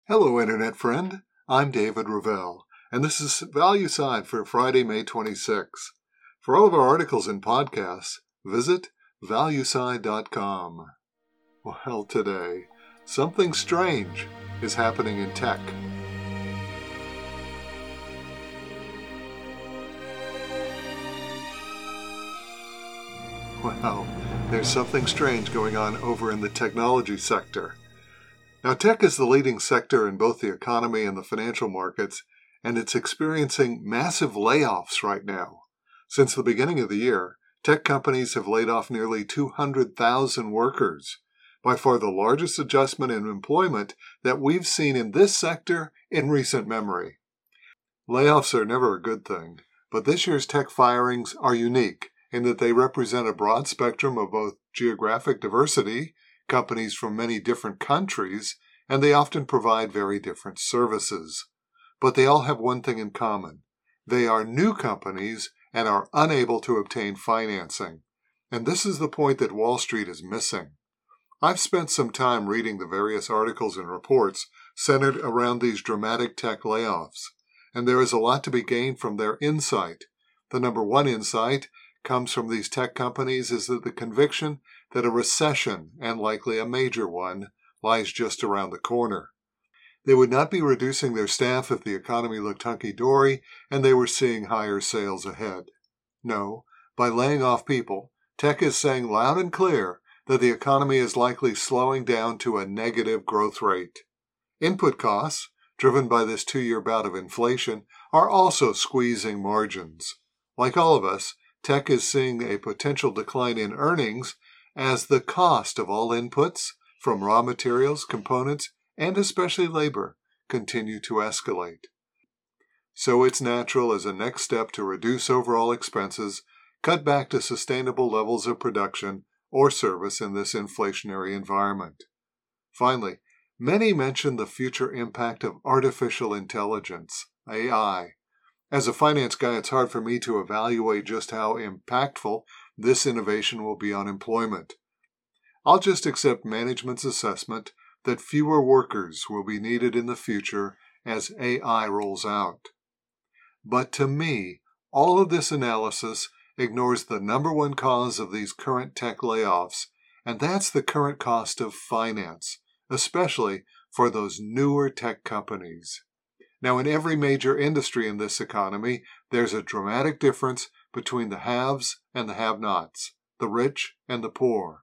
Hello, Internet friend. I'm David Ravel, and this is Value Side for Friday, May 26. For all of our articles and podcasts, visit valueside.com. Well, today, something strange is happening in tech. Well, there's something strange going on over in the technology sector. Now, tech is the leading sector in both the economy and the financial markets, and it's experiencing massive layoffs right now. Since the beginning of the year, tech companies have laid off nearly 200,000 workers, by far the largest adjustment in employment that we've seen in this sector in recent memory. Layoffs are never a good thing, but this year's tech firings are unique in that they represent a broad spectrum of both geographic diversity, companies from many different countries, and they often provide very different services. But they all have one thing in common. They are new companies and are unable to obtain financing. And this is the point that Wall Street is missing. I've spent some time reading the various articles and reports centered around these dramatic tech layoffs, and there is a lot to be gained from their insight. The number one insight comes from these tech companies is that the conviction that a recession, and likely a major one, lies just around the corner. They would not be reducing their staff if the economy looked hunky-dory and they were seeing higher sales ahead. No, by laying off people, tech is saying loud and clear that the economy is likely slowing down to a negative growth rate. Input costs, driven by this 2-year bout of inflation, are also squeezing margins. Like all of us, tech is seeing a potential decline in earnings as the cost of all inputs, from raw materials, components, and especially labor, continue to escalate. So it's natural as a next step to reduce overall expenses, cut back to sustainable levels of production or service in this inflationary environment. Finally, many mention the future impact of artificial intelligence, AI. As a finance guy, it's hard for me to evaluate just how impactful this innovation will be on employment. I'll just accept management's assessment that fewer workers will be needed in the future as AI rolls out. But to me, all of this analysis ignores the number one cause of these current tech layoffs, and that's the current cost of finance, especially for those newer tech companies. Now, in every major industry in this economy, there's a dramatic difference between the haves and the have-nots, the rich and the poor.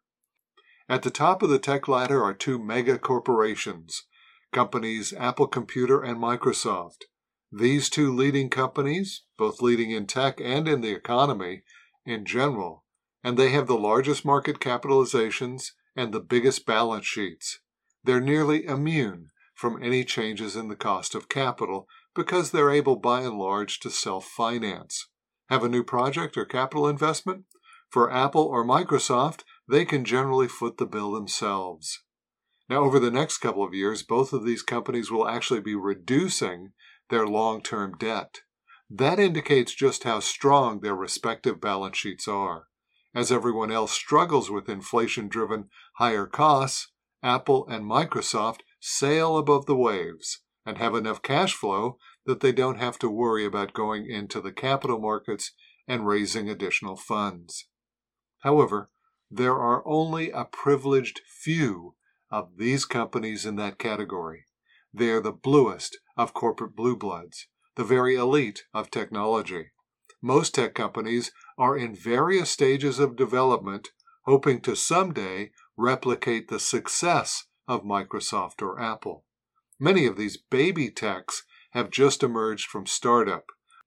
At the top of the tech ladder are two mega corporations, companies Apple Computer and Microsoft. These two leading companies, both leading in tech and in the economy in general, and they have the largest market capitalizations and the biggest balance sheets. They're nearly immune from any changes in the cost of capital because they're able by and large to self-finance. Have a new project or capital investment? For Apple or Microsoft, they can generally foot the bill themselves. Now, over the next couple of years, both of these companies will actually be reducing their long-term debt. That indicates just how strong their respective balance sheets are. As everyone else struggles with inflation-driven higher costs, Apple and Microsoft sail above the waves and have enough cash flow that they don't have to worry about going into the capital markets and raising additional funds. However, there are only a privileged few of these companies in that category. They are the bluest of corporate blue bloods, the very elite of technology. Most tech companies are in various stages of development, hoping to someday replicate the success of Microsoft or Apple. Many of these baby techs have just emerged from startup,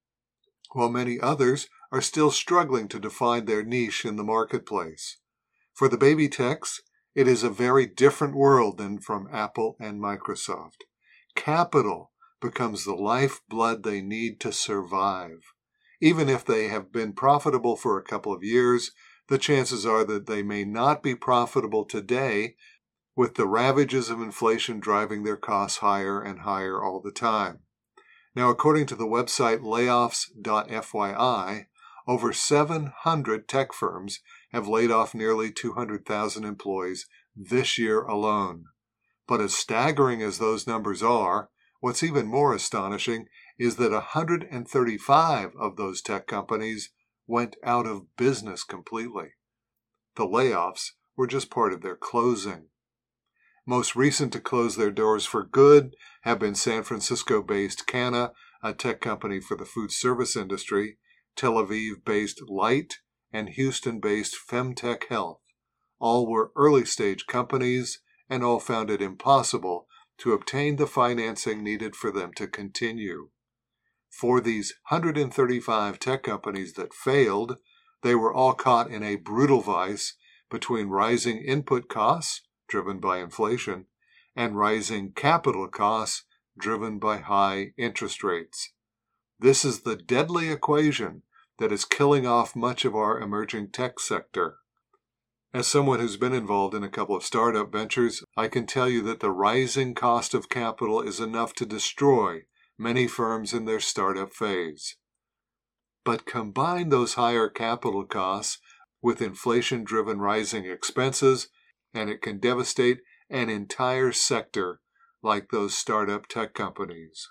while many others are still struggling to define their niche in the marketplace. For the baby techs, it is a very different world than from Apple and Microsoft. Capital becomes the lifeblood they need to survive. Even if they have been profitable for a couple of years, the chances are that they may not be profitable today, with the ravages of inflation driving their costs higher and higher all the time. Now, according to the website layoffs.fyi, over 700 tech firms have laid off nearly 200,000 employees this year alone. But as staggering as those numbers are, what's even more astonishing is that 135 of those tech companies went out of business completely. The layoffs were just part of their closing. Most recent to close their doors for good have been San Francisco-based Cana, a tech company for the food service industry, Tel Aviv-based Light, and Houston-based Femtech Health. All were early-stage companies, and all found it impossible to obtain the financing needed for them to continue. For these 135 tech companies that failed, they were all caught in a brutal vice between rising input costs, driven by inflation, and rising capital costs, driven by high interest rates. This is the deadly equation that is killing off much of our emerging tech sector. As someone who's been involved in a couple of startup ventures, I can tell you that the rising cost of capital is enough to destroy many firms in their startup phase. But combine those higher capital costs with inflation-driven rising expenses, and it can devastate an entire sector like those startup tech companies.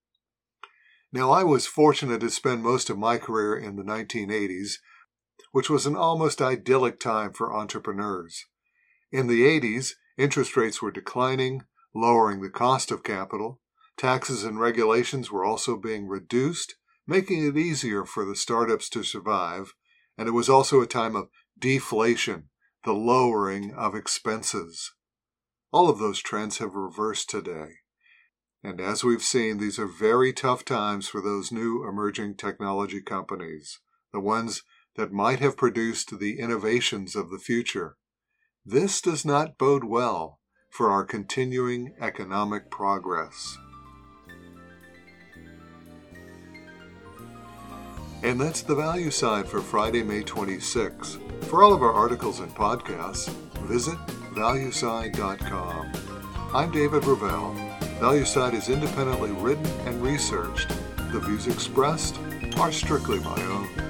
Now, I was fortunate to spend most of my career in the 1980s, which was an almost idyllic time for entrepreneurs. In the 80s, interest rates were declining, lowering the cost of capital. Taxes and regulations were also being reduced, making it easier for the startups to survive, and it was also a time of deflation, the lowering of expenses. All of those trends have reversed today. And as we've seen, these are very tough times for those new emerging technology companies, the ones that might have produced the innovations of the future. This does not bode well for our continuing economic progress. And that's the value side for Friday, May 26. For all of our articles and podcasts, visit valueside.com. I'm David Ravel. ValueSide is independently written and researched. The views expressed are strictly my own.